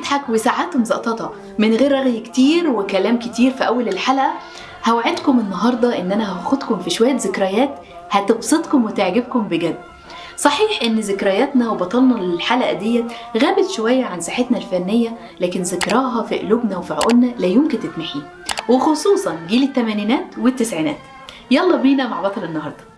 بنضحك وساعات مزقططة من غير رغي كتير وكلام كتير في أول الحلقة. هوعدكم النهاردة إن أنا هاخدكم في شوية ذكريات هتبسطكم وتعجبكم بجد. صحيح إن ذكرياتنا وبطلنا للحلقة ديت غابت شوية عن ساحتنا الفنية، لكن ذكراها في قلوبنا وفي عقولنا لا يمكن تتمحي، وخصوصا جيل الثمانينات والتسعينات. يلا بينا مع بطل النهارده.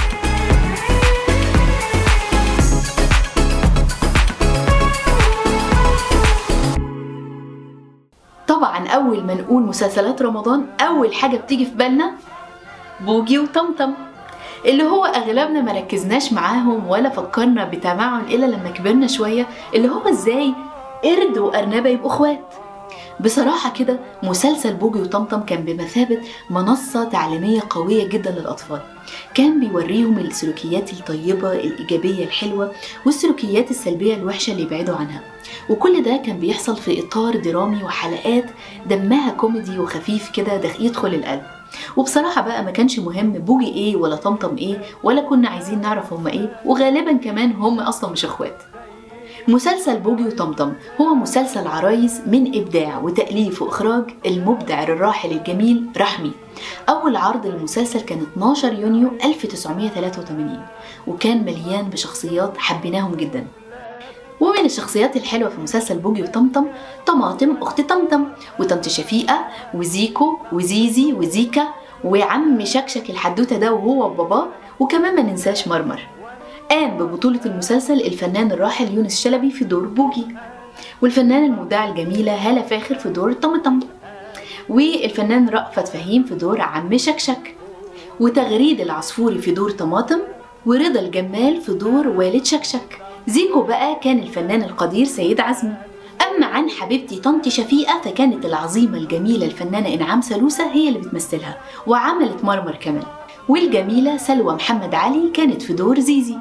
طبعا اول ما نقول مسلسلات رمضان اول حاجه بتيجي في بالنا بوجي وطمطم، اللي هو اغلبنا ما ركزناش معاهم ولا فكرنا بتمعن الا لما كبرنا شويه، اللي هو ازاي قرد وارنبه يبقوا اخوات. بصراحه كده مسلسل بوجي وطمطم كان بمثابه منصه تعليميه قويه جدا للاطفال، كان بيوريهم السلوكيات الطيبه الايجابيه الحلوه والسلوكيات السلبيه الوحشه اللي يبعدوا عنها، وكل ده كان بيحصل في اطار درامي وحلقات دمها كوميدي وخفيف كده يدخل القلب. وبصراحه بقى ما كانش مهم بوجي ايه ولا طمطم ايه، ولا كنا عايزين نعرف هم ايه، وغالبا كمان هم اصلا مش اخوات. مسلسل بوجي وطمطم هو مسلسل عرايس من إبداع وتأليف وإخراج المبدع الراحل الجميل رحمي. أول عرض للمسلسل كان 12 يونيو 1983، وكان مليان بشخصيات حبيناهم جدا. ومن الشخصيات الحلوة في مسلسل بوجي وطمطم طماطم أخت طمطم، وطنط شفيقة وزيكو وزيزي وزيكا وعم شكشك الحدوتة ده وهو وباباه، وكمان ما ننساش مرمر. قام ببطولة المسلسل الفنان الراحل يونس شلبي في دور بوجي، والفنانة المبدعة الجميلة هالة فاخر في دور طمطم، والفنان رأفت فهيم في دور عم شكشك، وتغريد العصفوري في دور طماطم، ورضا الجمال في دور والد شكشك. زيكو بقى كان الفنان القدير سيد عزمي. أما عن حبيبتي طنط شفيقة فكانت العظيمة الجميلة الفنانة إنعام سالوسة هي اللي بتمثلها، وعملت مرمر كمان. والجميلة سلوى محمد علي كانت في دور زيزي.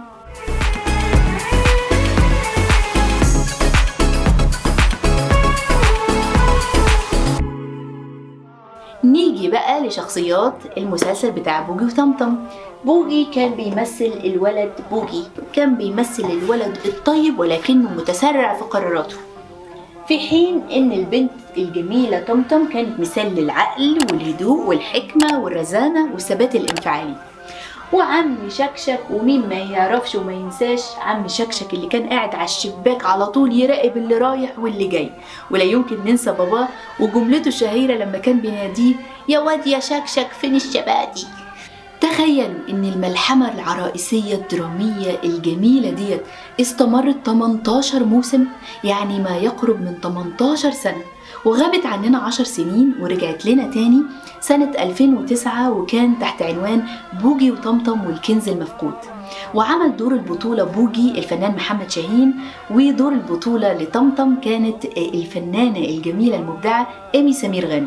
نيجي بقى لشخصيات المسلسل بتاع بوجي وطمطم. بوجي كان بيمثل الولد بوجي، كان بيمثل الولد الطيب ولكنه متسرع في قراراته، في حين ان البنت الجميلة طمطم كانت مثال للعقل والهدوء والحكمة والرزانة والثبات الانفعالي. وعم شكشك، ومين ما يعرفش وما ينساش عم شكشك اللي كان قاعد على الشباك على طول يراقب اللي رايح واللي جاي. ولا يمكن ننسى باباه وجملته الشهيرة لما كان بيناديه يا واد يا شكشك فين الشبادي. تخيلوا ان الملحمة العرائسية الدرامية الجميلة ديت استمرت 18 موسم، يعني ما يقرب من 18 سنة، وغابت عننا 10 سنين ورجعت لنا تاني سنة 2009، وكان تحت عنوان بوجي وطمطم والكنز المفقود. وعمل دور البطولة بوجي الفنان محمد شاهين، ودور البطولة لطمطم كانت الفنانة الجميلة المبدعة إيمي سمير غانم.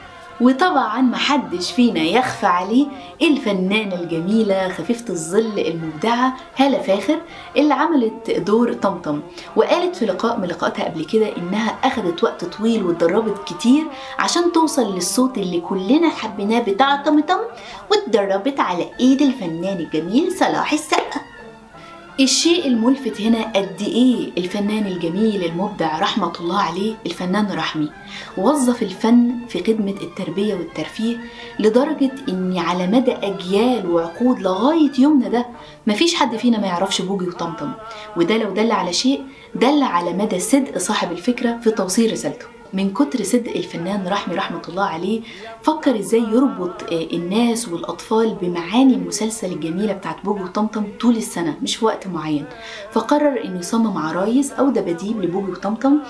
وطبعا محدش فينا يخفى عليه الفنانة الجميلة خفيفة الظل المبدعة هالة فاخر اللي عملت دور طمطم، وقالت في لقاء من لقاءاتها قبل كده انها اخدت وقت طويل واتدربت كتير عشان توصل للصوت اللي كلنا حبيناه بتاع طمطم، واتدربت على ايد الفنان الجميل صلاح السقا. الشيء الملفت هنا قد ايه الفنان الجميل المبدع رحمة الله عليه الفنان رحمي وظف الفن في خدمة التربية والترفيه، لدرجة ان على مدى اجيال وعقود لغاية يومنا ده مفيش حد فينا ما يعرفش بوجي وطمطم. وده لو دل على شيء دل على مدى صدق صاحب الفكرة في توصيل رسالته. من كتر صدق الفنان رحمي رحمة الله عليه فكر ازاي يربط الناس والأطفال بمعاني المسلسل الجميلة بتاعت بوجي وطمطم طول السنة مش في وقت معين، فقرر انه يصمم عرايس أو دباديب لبوجي وطمطم.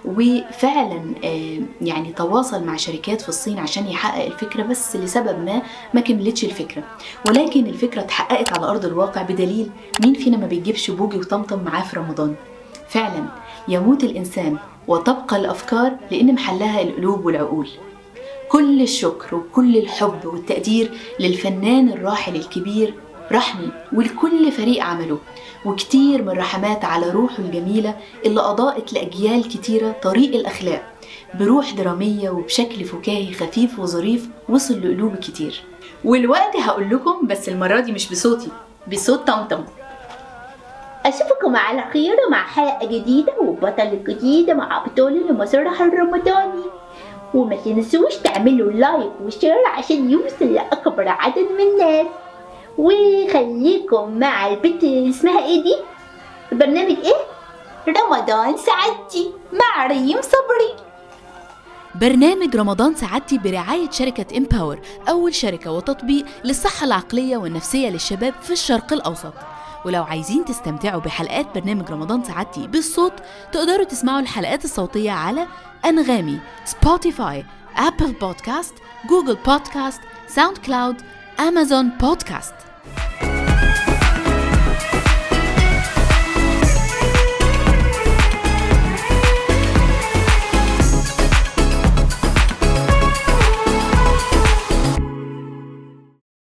وفعلا يعني تواصل مع شركات في الصين عشان يحقق الفكرة، بس لسبب ما كملتش الفكرة، ولكن الفكرة اتحققت على أرض الواقع، بدليل مين فينا ما بيجيبش بوجي وطمطم معاه في رمضان. فعلا يموت الإنسان وتبقى الأفكار لأن محلها القلوب والعقول. كل الشكر وكل الحب والتقدير للفنان الراحل الكبير رحمي ولكل فريق عمله، وكتير من رحمات على روحه الجميلة اللي أضاءت لأجيال كتيرة طريق الأخلاق بروح درامية وبشكل فكاهي خفيف وظريف وصل لقلوب كتير. والوقت هقول لكم بس المرة دي مش بصوتي، بصوت طمطم. أشوفكم على خير مع حلقة جديدة وبطل جديدة مع بطولة المسرح الرمضاني. وما تنسوش تعملوا لايك وشير عشان يوصل لأكبر عدد من الناس. وخليكم مع البنت اسمها ايه دي؟ البرنامج ايه؟ رمضان سعادتي مع ريم صبري. برنامج رمضان سعادتي برعاية شركة إمباور، أول شركة وتطبيق للصحة العقلية والنفسية للشباب في الشرق الأوسط. ولو عايزين تستمتعوا بحلقات برنامج رمضان سعادتي بالصوت، تقدروا تسمعوا الحلقات الصوتية على أنغامي، سبوتيفاي، أبل بودكاست، جوجل بودكاست، ساوند كلاود، أمازون بودكاست.